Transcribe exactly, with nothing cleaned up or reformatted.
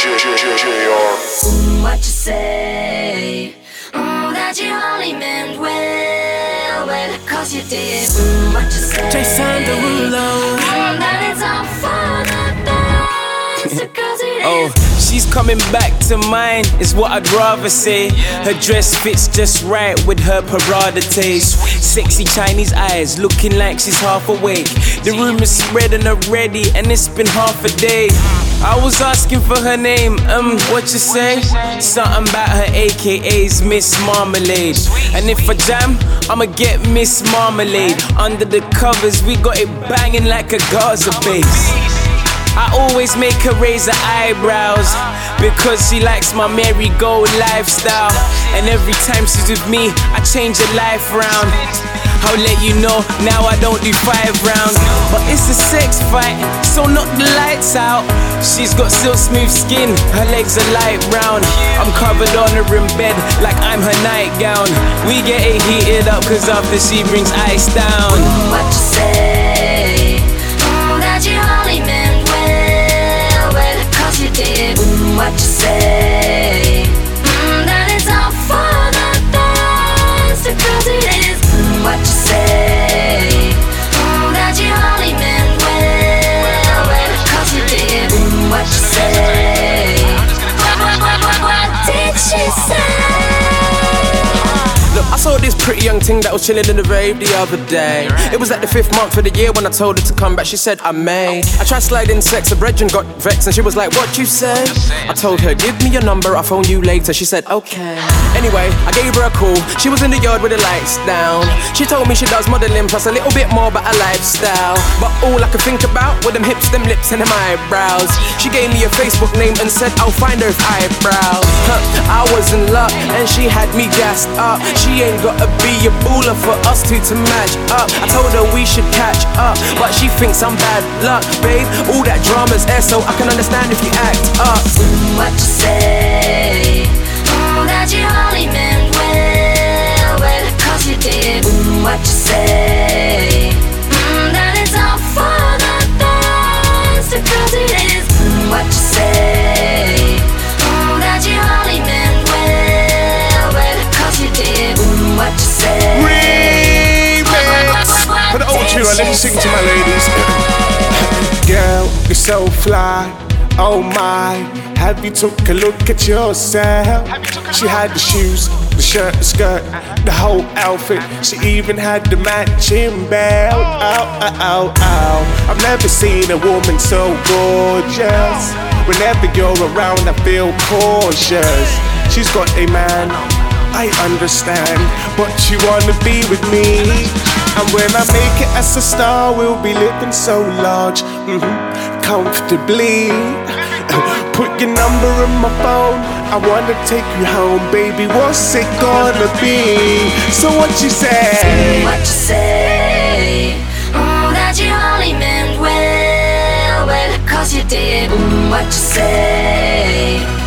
Mm, what you say? Mm, that you only meant well, well, cause you did. Mm, what you say? Jason Derulo. Mm, that it's all for the best, cause it Oh, is. she's coming back to mine, is what I'd rather say. Her dress fits just right with her Prada taste. Sexy Chinese eyes, looking like she's half awake. The room is spreading already, and it's been half a day. I was asking for her name, um, what you say? Something about her A K A's Miss Marmalade. And if I jam, I'ma get Miss Marmalade. Under the covers, we got it banging like a Gaza base. I always make her raise her eyebrows because she likes my merry-go lifestyle. And every time she's with me, I change her life round. I'll let you know, now I don't do five rounds. But it's a sex fight, so knock the lights out. She's got silk smooth skin, her legs are light brown. I'm covered on her in bed like I'm her nightgown. We get it heated up cause after she brings ice down. What you say? Mm, that you only meant well, well, cause you did. Mm, what you say? Mm, that it's all for the best, cause it is. Mm, what you say? Mm, that you only meant well, well, cause you did. Mm, what you say? What, what, what, what, what did she say? Look, I saw this pretty young thing that was chilling in the rave the other day. It was like the fifth month of the year when I told her to come back. She said, I may. I tried sliding sex, her brethren got vexed and she was like, what you say? I told her, give me your number, I'll phone you later. She said, okay. Anyway, I gave her a call. She was in the yard with the lights down. She told me she does modeling plus a little bit more about her lifestyle. But all I could think about were them hips, them lips and them eyebrows. She gave me a Facebook name and said, I'll find her eyebrows. Huh, I was in luck and she had me gassed up. She ain't gotta be a booler for us two to match up. I told her we should catch up, but she thinks I'm bad luck, babe. All that drama's air, so I can understand if you act up. Mm, what you say? Mm, that you only meant well, well, cause you did. Mm, what you say? Mm, that it's all for the best, cause it is. Mm, what you say? Mm, that you only meant well, well, cause you did. Mm, what you say? Remix! For the old tune, let me sing to my ladies. Girl, you're so fly, oh my. Have you took a look at yourself? She had the shoes, the shirt, the skirt, the whole outfit. She even had the matching belt. Ow, ow, ow, ow. I've never seen a woman so gorgeous. Whenever you're around, I feel cautious. She's got a man, I understand, but you wanna be with me. And when I make it as a star, we'll be living so large, mm-hmm, comfortably. Put your number in my phone, I wanna take you home, baby, what's it gonna be? So what you say? What you say? Mm, that you only meant well, well, cause you did. Mm, what you say?